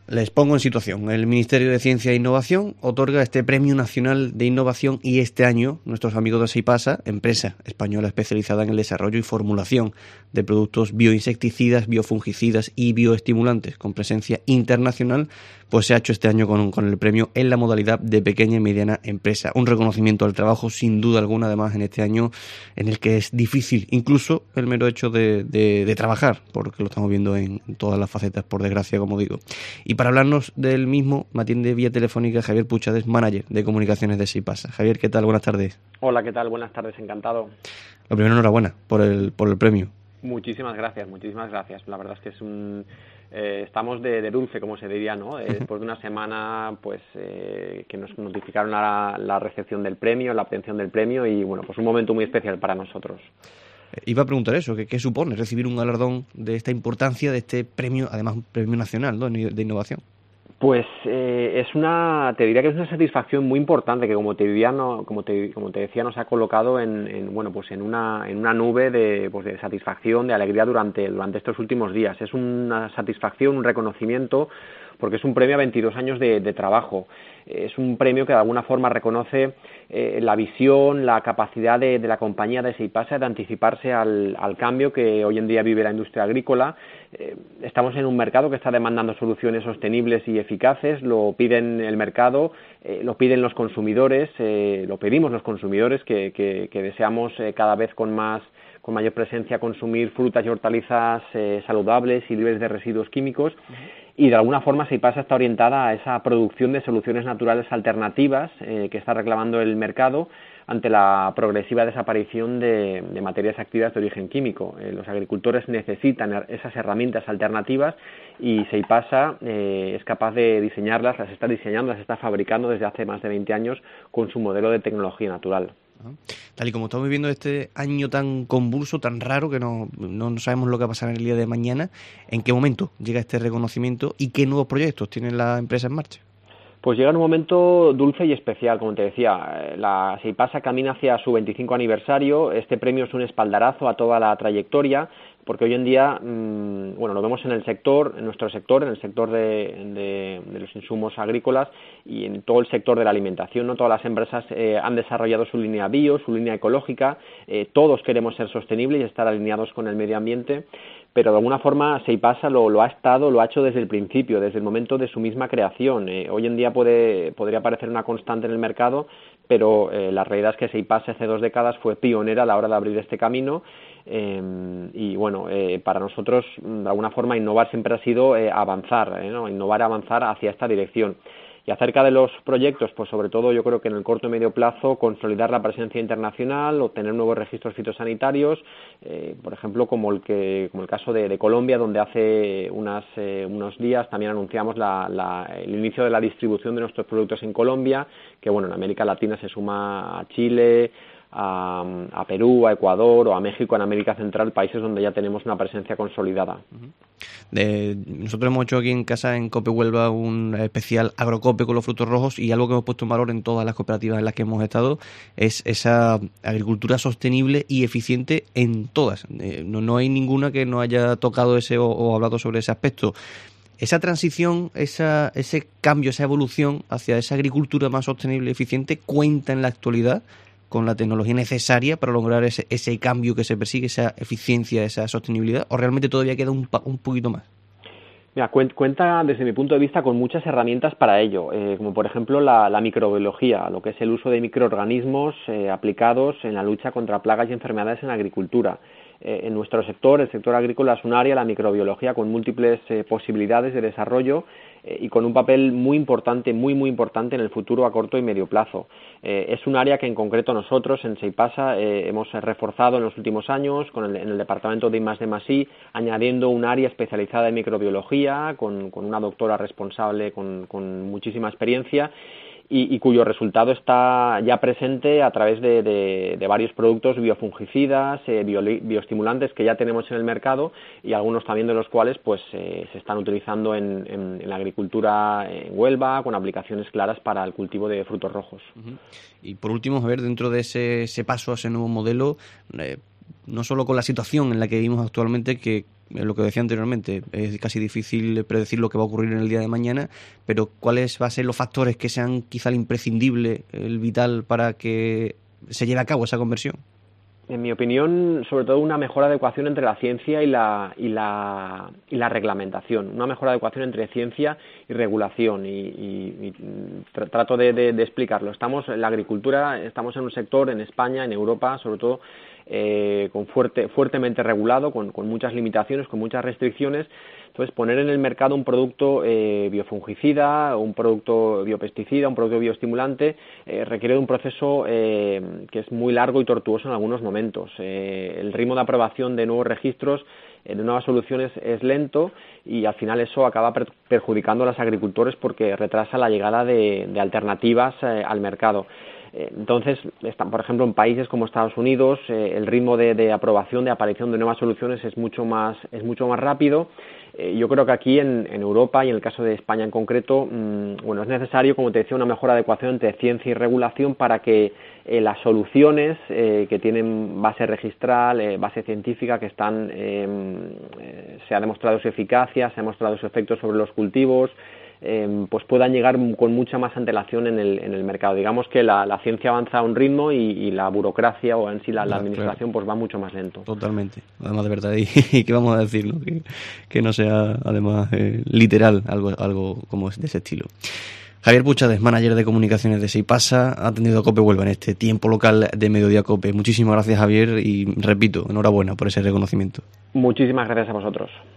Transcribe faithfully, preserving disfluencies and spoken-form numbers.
Les pongo en situación. El Ministerio de Ciencia e Innovación otorga este Premio Nacional de Innovación y este año nuestros amigos de Seipasa, empresa española especializada en el desarrollo y formulación de productos bioinsecticidas, biofungicidas y bioestimulantes con presencia internacional, pues se ha hecho este año con, con el premio en la modalidad de pequeña y mediana empresa. Un reconocimiento al trabajo sin duda alguna, además en este año en el que es difícil incluso el mero hecho de, de, de trabajar, porque lo estamos viendo en todas las facetas, por desgracia, como digo. Y para hablarnos del mismo, me atiende vía telefónica Javier Puchades, manager de comunicaciones de Seipasa. Javier, ¿qué tal? Buenas tardes. Hola, ¿qué tal? Buenas tardes, encantado. Lo primero, enhorabuena por el, por el premio. Muchísimas gracias, muchísimas gracias. La verdad es que es un... Eh, estamos de, de dulce, como se diría, ¿no? Eh, después de una semana, pues, eh, que nos notificaron la, la recepción del premio, la obtención del premio y, bueno, pues un momento muy especial para nosotros. Iba a preguntar eso, ¿qué, qué supone recibir un galardón de esta importancia, de este premio, además un premio nacional, ¿no?, de innovación? Pues eh, es una, te diría que es una satisfacción muy importante que, como te diría, no, como te, como te decía, nos ha colocado en, en bueno, pues en una, en una nube de, pues de satisfacción, de alegría durante, durante estos últimos días. Es una satisfacción, un reconocimiento, porque es un premio a veintidós años de, de trabajo. Es un premio que de alguna forma reconoce eh, la visión, la capacidad de, de la compañía de Seipasa de anticiparse al, al cambio que hoy en día vive la industria agrícola. Eh, estamos en un mercado que está demandando soluciones sostenibles y eficaces, lo piden el mercado, eh, lo piden los consumidores, eh, lo pedimos los consumidores que, que, que deseamos eh, cada vez con más con mayor presencia consumir frutas y hortalizas eh, saludables y libres de residuos químicos. Uh-huh. Y de alguna forma Seipasa está orientada a esa producción de soluciones naturales alternativas eh, que está reclamando el mercado ante la progresiva desaparición de, de materias activas de origen químico. Eh, los agricultores necesitan esas herramientas alternativas y Seipasa eh, es capaz de diseñarlas, las está diseñando, las está fabricando desde hace más de veinte años con su modelo de tecnología natural. Tal y como estamos viviendo este año tan convulso, tan raro, que no, no sabemos lo que va a pasar en el día de mañana, ¿en qué momento llega este reconocimiento y qué nuevos proyectos tiene la empresa en marcha? Pues llega en un momento dulce y especial, como te decía. La Seipasa camina hacia su veinticinco aniversario. Este premio es un espaldarazo a toda la trayectoria, porque hoy en día, mmm, bueno, lo vemos en el sector, en nuestro sector, en el sector de, de, de los insumos agrícolas y en todo el sector de la alimentación, ¿no? Todas las empresas eh, han desarrollado su línea bio, su línea ecológica. Eh, todos queremos ser sostenibles y estar alineados con el medio ambiente, pero de alguna forma Seipasa lo, lo ha estado, lo ha hecho desde el principio, desde el momento de su misma creación. Eh, hoy en día puede, podría parecer una constante en el mercado, pero eh, la realidad es que Seipasa hace dos décadas fue pionera a la hora de abrir este camino. Eh, y bueno, eh, para nosotros de alguna forma innovar siempre ha sido eh, avanzar, eh, ¿no? innovar, avanzar hacia esta dirección. Y acerca de los proyectos, pues sobre todo yo creo que en el corto y medio plazo consolidar la presencia internacional, obtener nuevos registros fitosanitarios, eh, por ejemplo como el que como el caso de, de Colombia, donde hace unas, eh, unos días también anunciamos la, la, el inicio de la distribución de nuestros productos en Colombia, que bueno, en América Latina se suma a Chile, A, a Perú, a Ecuador o a México en América Central, países donde ya tenemos una presencia consolidada. De, nosotros hemos hecho aquí en casa, en Cope Huelva, un especial agrocope con los frutos rojos, y algo que hemos puesto en valor en todas las cooperativas en las que hemos estado es esa agricultura sostenible y eficiente en todas. Eh, no, no hay ninguna que no haya tocado ese o, o hablado sobre ese aspecto. Esa transición, esa, ese cambio, esa evolución hacia esa agricultura más sostenible y eficiente cuenta en la actualidad con la tecnología necesaria para lograr ese, ese cambio que se persigue, esa eficiencia, esa sostenibilidad, o realmente todavía queda un, un poquito más? Mira, cuenta desde mi punto de vista con muchas herramientas para ello, eh, como por ejemplo la, la microbiología, lo que es el uso de microorganismos eh, aplicados en la lucha contra plagas y enfermedades en la agricultura. Eh, en nuestro sector, el sector agrícola, es un área, la microbiología, con múltiples eh, posibilidades de desarrollo eh, y con un papel muy importante, muy muy importante en el futuro a corto y medio plazo. Eh, es un área que en concreto nosotros en Seipasa eh, hemos reforzado en los últimos años con el, en el departamento de I más D más I, añadiendo un área especializada en microbiología con, con una doctora responsable con, con muchísima experiencia. Y, y cuyo resultado está ya presente a través de, de, de varios productos biofungicidas, eh, bio, bioestimulantes que ya tenemos en el mercado, y algunos también de los cuales pues eh, se están utilizando en, en, en la agricultura en Huelva, con aplicaciones claras para el cultivo de frutos rojos. Uh-huh. Y por último, a ver, dentro de ese, ese paso a ese nuevo modelo, eh, no solo con la situación en la que vivimos actualmente, que lo que decía anteriormente, es casi difícil predecir lo que va a ocurrir en el día de mañana, pero ¿cuáles van a ser los factores que sean quizá el imprescindible, el vital para que se lleve a cabo esa conversión? En mi opinión, sobre todo una mejor adecuación entre la ciencia y la, y la, y la reglamentación, una mejor adecuación entre ciencia y regulación, y, y, y tr- trato de, de, de explicarlo. Estamos en la agricultura, estamos en un sector en España, en Europa, sobre todo, eh, con fuerte, fuertemente regulado, con, con muchas limitaciones, con muchas restricciones. Entonces, poner en el mercado un producto eh, biofungicida, un producto biopesticida, un producto bioestimulante, eh, requiere de un proceso eh, que es muy largo y tortuoso en algunos momentos. Eh, el ritmo de aprobación de nuevos registros, eh, de nuevas soluciones, es lento, y al final eso acaba per- perjudicando a los agricultores porque retrasa la llegada de, de alternativas eh, al mercado. Entonces, por ejemplo, en países como Estados Unidos, eh, el ritmo de, de aprobación, de aparición de nuevas soluciones es mucho más, es mucho más rápido. Eh, yo creo que aquí en, en Europa, y en el caso de España en concreto, mmm, bueno, es necesario, como te decía, una mejor adecuación entre ciencia y regulación para que eh, las soluciones eh, que tienen base registral, eh, base científica, que están, eh, eh, se ha demostrado su eficacia, se ha demostrado su efecto sobre los cultivos, Eh, pues puedan llegar con mucha más antelación en el, en el mercado. Digamos que la, la ciencia avanza a un ritmo y, y la burocracia o en sí la, la administración, claro, pues va mucho más lento. Totalmente, además de verdad, y, y que vamos a decirlo, que, que no sea además eh, literal, algo, algo como de ese estilo. Javier Puchades, manager de comunicaciones de Seipasa, ha atendido a COPE Huelva en este tiempo local de Mediodía COPE. Muchísimas gracias, Javier, y repito, enhorabuena por ese reconocimiento. Muchísimas gracias a vosotros.